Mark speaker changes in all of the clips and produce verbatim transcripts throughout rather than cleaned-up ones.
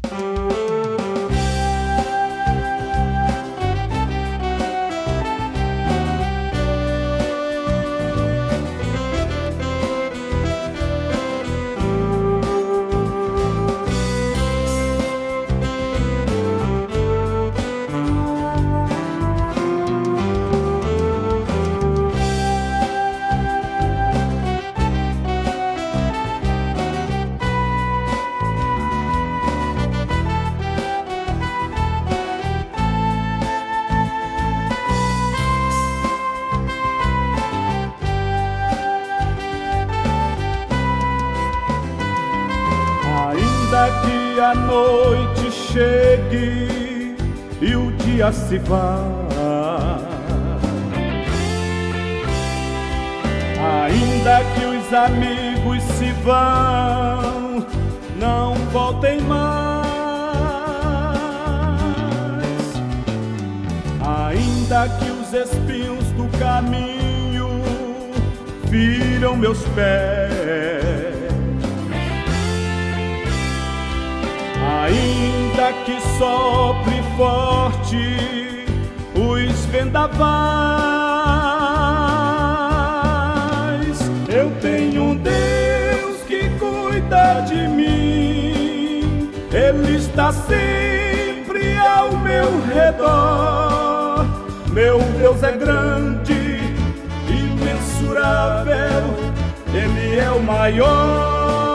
Speaker 1: Que a noite chegue e o dia se vá, ainda que os amigos se vão, não voltem mais, ainda que os espinhos do caminho firam meus pés, ainda que sopre forte os vendavais, eu tenho um Deus que cuida de mim, Ele está sempre ao meu redor. Meu Deus é grande, imensurável, Ele é o maior.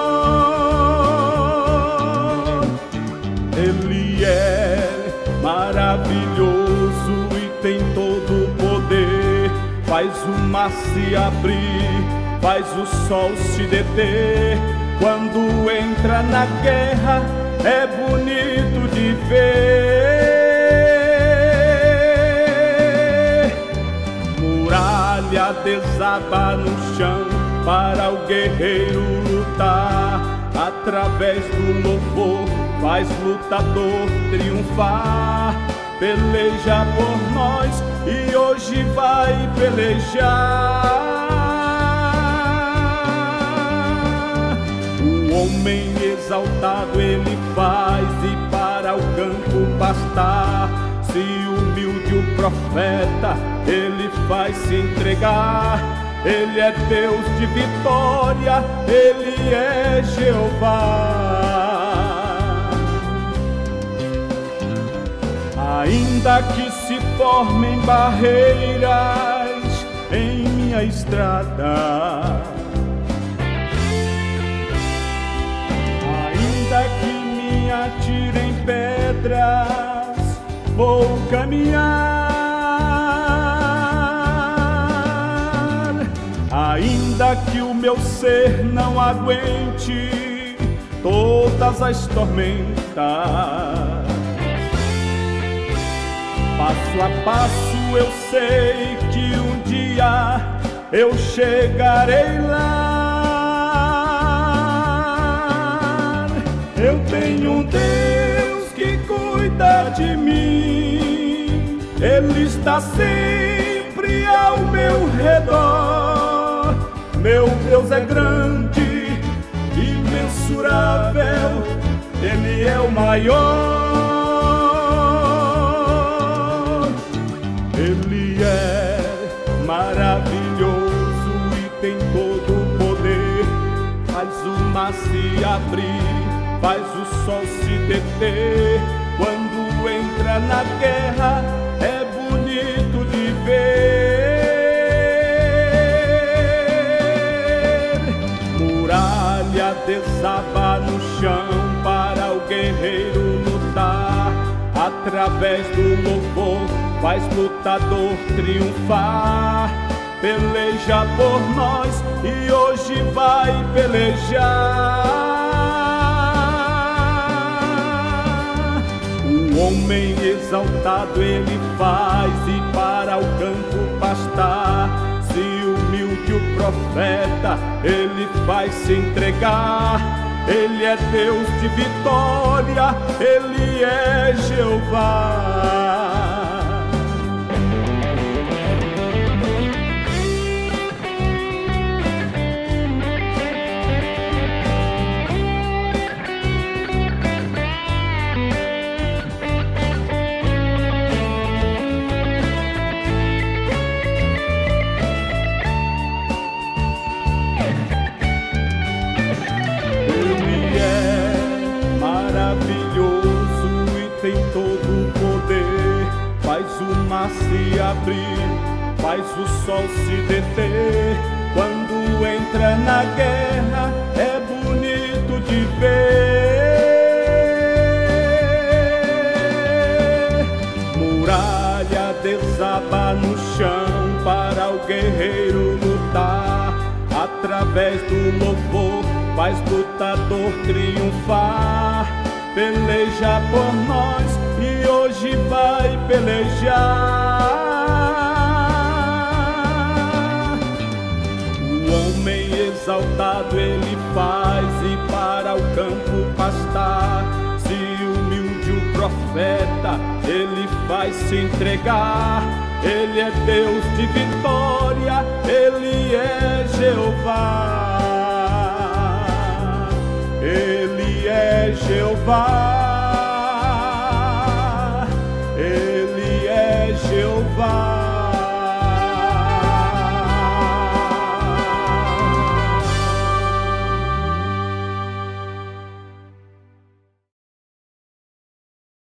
Speaker 1: Ele é maravilhoso e tem todo o poder, faz o mar se abrir, faz o sol se deter. Quando entra na guerra é bonito de ver. Muralha desaba no chão para o guerreiro lutar, através do louvor faz lutador triunfar. Peleja por nós e hoje vai pelejar. O homem exaltado ele faz e para o campo pastar. Se humilde o profeta, ele faz se entregar. Ele é Deus de vitória, Ele é Jeová. Ainda que se formem barreiras em minha estrada, ainda que me atirem pedras, vou caminhar. Ainda que o meu ser não aguente todas as tormentas, passo a passo eu sei que um dia eu chegarei lá. Eu tenho um Deus que cuida de mim, Ele está sempre ao meu redor. Meu Deus é grande, imensurável, Ele é o maior. Ele é maravilhoso e tem todo o poder, faz o mar se abrir, faz o sol se deter. Quando entra na guerra é bonito de ver. Muralha desaba no chão para o guerreiro lutar, através do louvor faz lutador triunfar. Peleja por nós e hoje vai pelejar. O homem exaltado ele faz e para o campo pastar. Se humilde o profeta, ele faz se entregar. Ele é Deus de vitória, Ele é Jeová. faz o mar se abrir, faz o sol se deter. Quando entra na guerra é bonito de ver. Muralha desaba no chão para o guerreiro lutar. Através do louvor faz lutador triunfar. Peleja por nós e hoje vai pelejar. O homem exaltado ele faz e para o campo pastar. Se humilde o profeta, ele faz se entregar. Ele é Deus de vitória, ele é Jeová. Ele é Jeová.